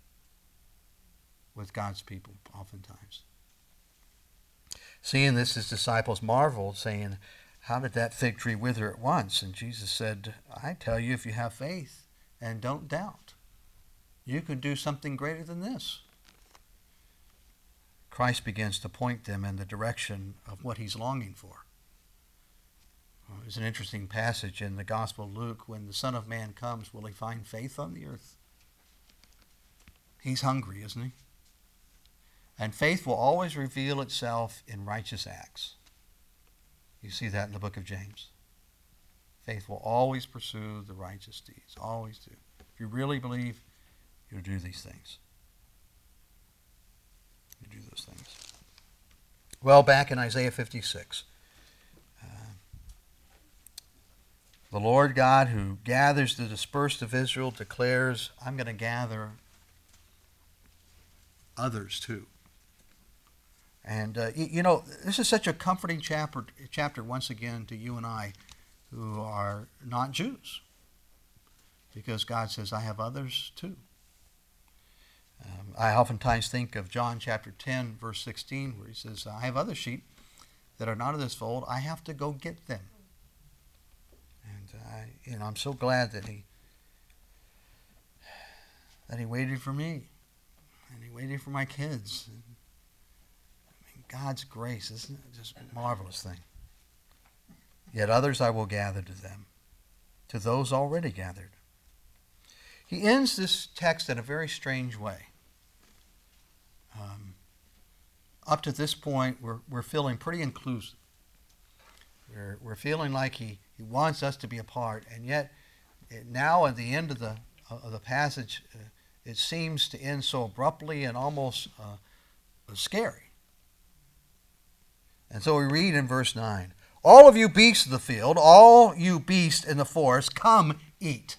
with God's people oftentimes. Seeing this, his disciples marveled, saying, how did that fig tree wither at once? And Jesus said, I tell you, if you have faith and don't doubt, you can do something greater than this. Christ begins to point them in the direction of what he's longing for. There's an interesting passage in the Gospel of Luke. When the Son of Man comes, will he find faith on the earth? He's hungry, isn't he? And faith will always reveal itself in righteous acts. You see that in the book of James. Faith will always pursue the righteous deeds. Always do. If you really believe, you'll do these things. You do those things. Well, back in Isaiah fifty-six, uh, the Lord God who gathers the dispersed of Israel declares, I'm going to gather others too. And, uh, you, you know, this is such a comforting chapter, chapter, once again, to you and I who are not Jews. Because God says, I have others too. Um, I oftentimes think of John chapter ten, verse sixteen, where he says, I have other sheep that are not of this fold. I have to go get them. And, I, you know, I'm so glad that he, that he waited for me. And he waited for my kids. And, God's grace, isn't it just a marvelous thing? Yet others I will gather to them, to those already gathered. He ends this text in a very strange way. Um, up to this point, we're, we're feeling pretty inclusive. We're, we're feeling like he, he wants us to be a part, and yet it, now at the end of the, of the passage, uh, it seems to end so abruptly and almost uh, scary. And so we read in verse nine, all of you beasts of the field, all you beasts in the forest, come eat.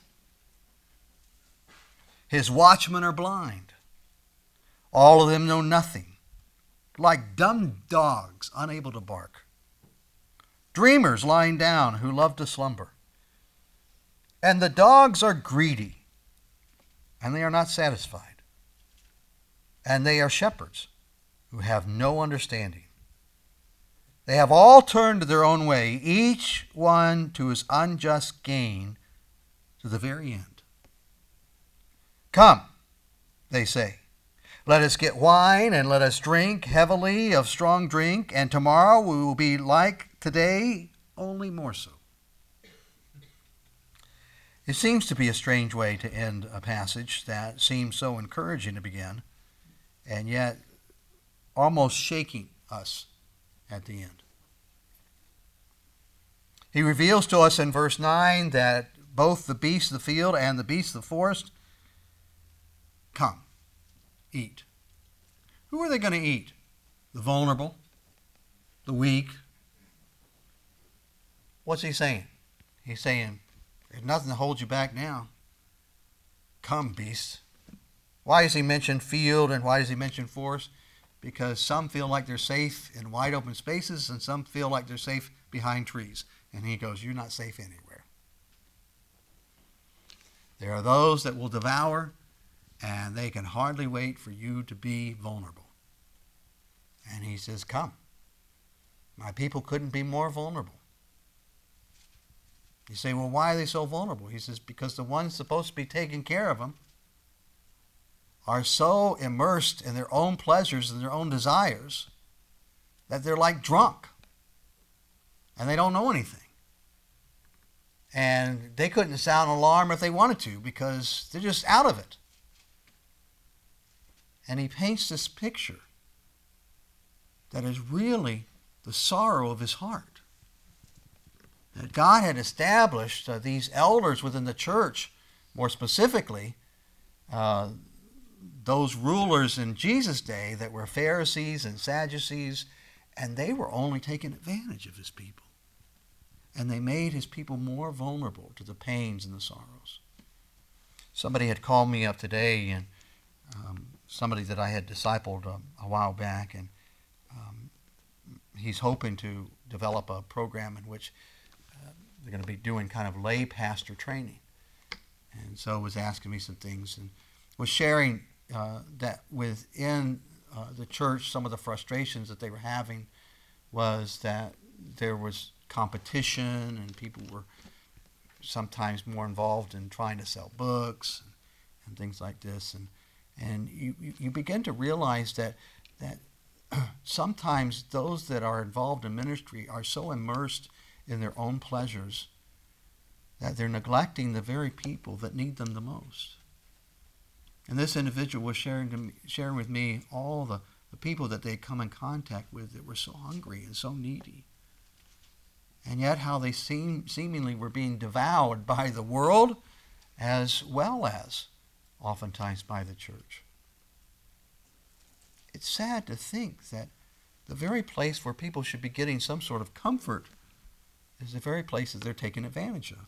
His watchmen are blind. All of them know nothing, like dumb dogs unable to bark. Dreamers lying down who love to slumber. And the dogs are greedy, and they are not satisfied. And they are shepherds who have no understanding. They have all turned to their own way, each one to his unjust gain, to the very end. Come, they say, let us get wine and let us drink heavily of strong drink, and tomorrow we will be like today, only more so. It seems to be a strange way to end a passage that seems so encouraging to begin, and yet almost shaking us at the end. He reveals to us in verse nine that both the beasts of the field and the beasts of the forest come, eat. Who are they going to eat? The vulnerable, the weak. What's he saying? He's saying, there's nothing to hold you back now. Come, beasts. Why does he mention field and why does he mention forest? Because some feel like they're safe in wide open spaces and some feel like they're safe behind trees. And he goes, you're not safe anywhere. There are those that will devour, and they can hardly wait for you to be vulnerable. And he says, come. My people couldn't be more vulnerable. You say, well, why are they so vulnerable? He says, because the ones supposed to be taking care of them are so immersed in their own pleasures and their own desires that they're like drunk. And they don't know anything. And they couldn't sound an alarm if they wanted to because they're just out of it. And he paints this picture that is really the sorrow of his heart. That God had established uh, these elders within the church, more specifically, uh, those rulers in Jesus' day that were Pharisees and Sadducees, and they were only taking advantage of his people. And they made his people more vulnerable to the pains and the sorrows. Somebody had called me up today, and um, somebody that I had discipled um, a while back, and um, he's hoping to develop a program in which uh, they're going to be doing kind of lay pastor training. And so was asking me some things, and was sharing uh, that within uh, the church, some of the frustrations that they were having was that there was competition, and people were sometimes more involved in trying to sell books and, and things like this. And and you, you begin to realize that that sometimes those that are involved in ministry are so immersed in their own pleasures that they're neglecting the very people that need them the most. And this individual was sharing to me, sharing with me all the, the people that they come in contact with that were so hungry and so needy. And yet how they seem, seemingly were being devoured by the world as well as oftentimes by the church. It's sad to think that the very place where people should be getting some sort of comfort is the very place that they're taken advantage of.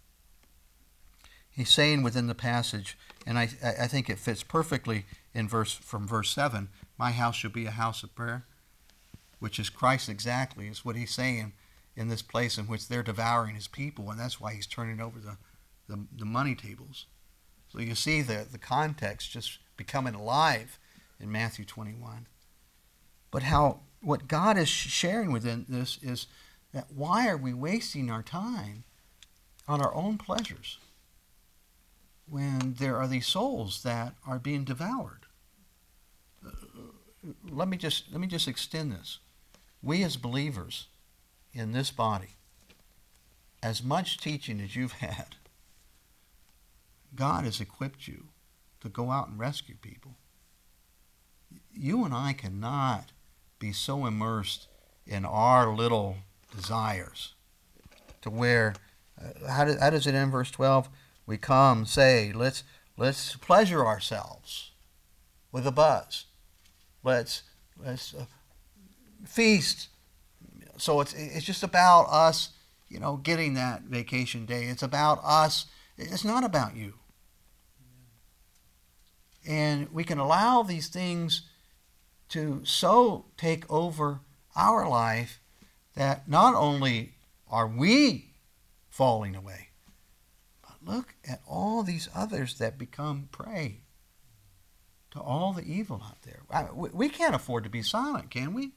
He's saying within the passage, and I, I think it fits perfectly in verse from verse seven, my house shall be a house of prayer, which is Christ exactly, is what he's saying in this place in which they're devouring his people, and that's why he's turning over the, the, the money tables. So you see the, the context just becoming alive in Matthew twenty-one. But how what God is sharing within this is that why are we wasting our time on our own pleasures when there are these souls that are being devoured? Uh, let me just let me just extend this. We as believers in this body, as much teaching as you've had, God has equipped you to go out and rescue people. You and I cannot be so immersed in our little desires to where, uh, how, do, how does it end verse twelve? We come, say, let's let's pleasure ourselves with a buzz. Let's let's uh, feast. So it's it's just about us, you know, getting that vacation day. It's about us. It's not about you. And we can allow these things to so take over our life that not only are we falling away, but look at all these others that become prey to all the evil out there. We can't afford to be silent, can we?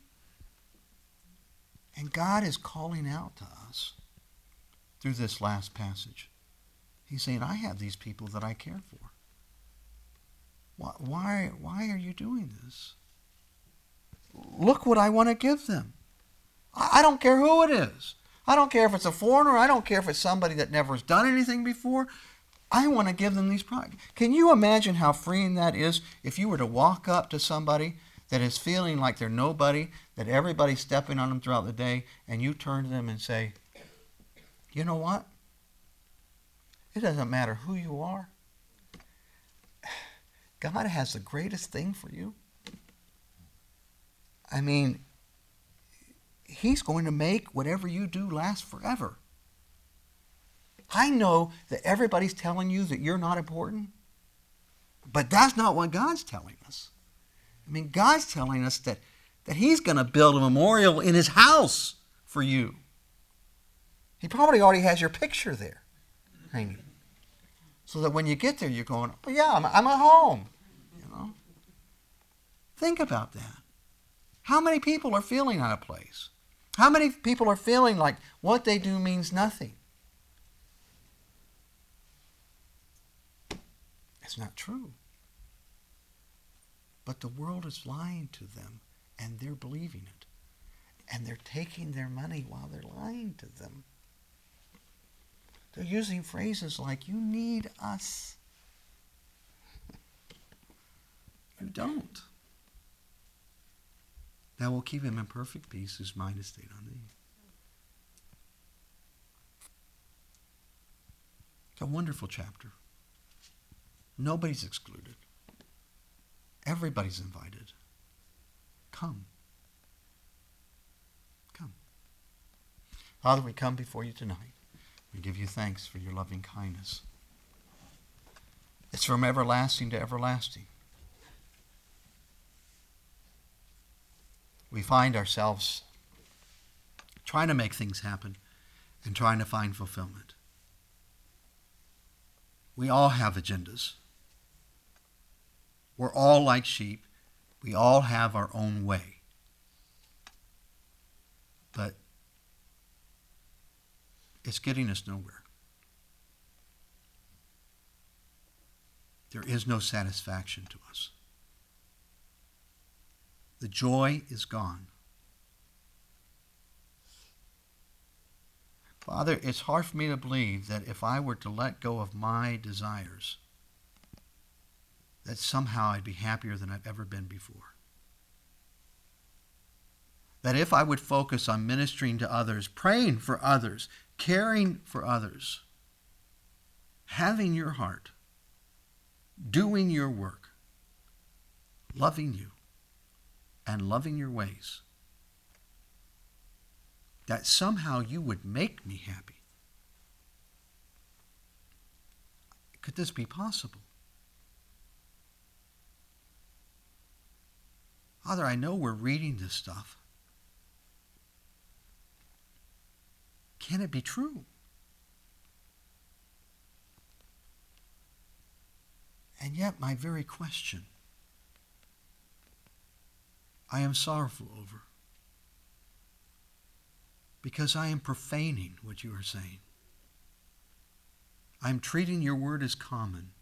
And God is calling out to us through this last passage. He's saying, I have these people that I care for. Why, why, why are you doing this? Look what I want to give them. I, I don't care who it is. I don't care if it's a foreigner. I don't care if it's somebody that never has done anything before. I want to give them these products. Can you imagine how freeing that is if you were to walk up to somebody that is feeling like they're nobody, that everybody's stepping on them throughout the day, and you turn to them and say, you know what? It doesn't matter who you are. God has the greatest thing for you. I mean, he's going to make whatever you do last forever. I know that everybody's telling you that you're not important, but that's not what God's telling us. I mean, God's telling us that, that he's going to build a memorial in his house for you. He probably already has your picture there hanging. So that when you get there, you're going, oh yeah, I'm, I'm at home. You know? Think about that. How many people are feeling out of place? How many people are feeling like what they do means nothing? It's not true. But the world is lying to them, and they're believing it. And they're taking their money while they're lying to them. They're using phrases like, you need us. You don't. Thou wilt keep him in perfect peace whose mind is stayed on thee. It's a wonderful chapter. Nobody's excluded. Everybody's invited. Come. Come. Father, we come before you tonight. We give you thanks for your loving kindness. It's from everlasting to everlasting. We find ourselves trying to make things happen and trying to find fulfillment. We all have agendas. We're all like sheep. We all have our own way. But it's getting us nowhere. There is no satisfaction to us. The joy is gone. Father, it's hard for me to believe that if I were to let go of my desires, that somehow I'd be happier than I've ever been before. That if I would focus on ministering to others, praying for others, caring for others, having your heart, doing your work, loving you, and loving your ways, that somehow you would make me happy. Could this be possible? Father, I know we're reading this stuff. Can it be true? And yet my very question, I am sorrowful over, because I am profaning what you are saying. I am treating your word as common.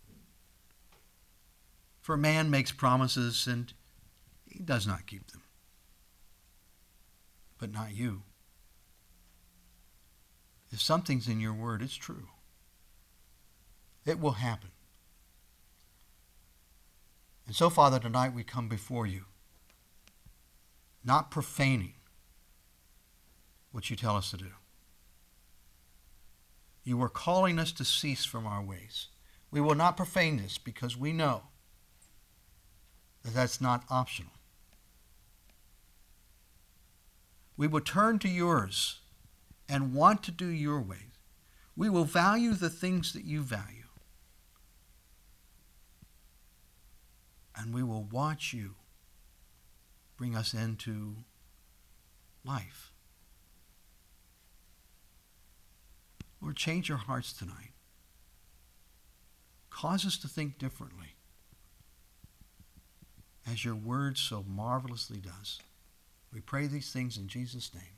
For man makes promises and he does not keep them. But not you. If something's in your word, it's true. It will happen. And so, Father, tonight we come before you, not profaning what you tell us to do. You are calling us to cease from our ways. We will not profane this because we know that that's not optional. We will turn to yours and want to do your ways. We will value the things that you value. And we will watch you bring us into life. Lord, change our hearts tonight. Cause us to think differently, as your word so marvelously does. We pray these things in Jesus' name.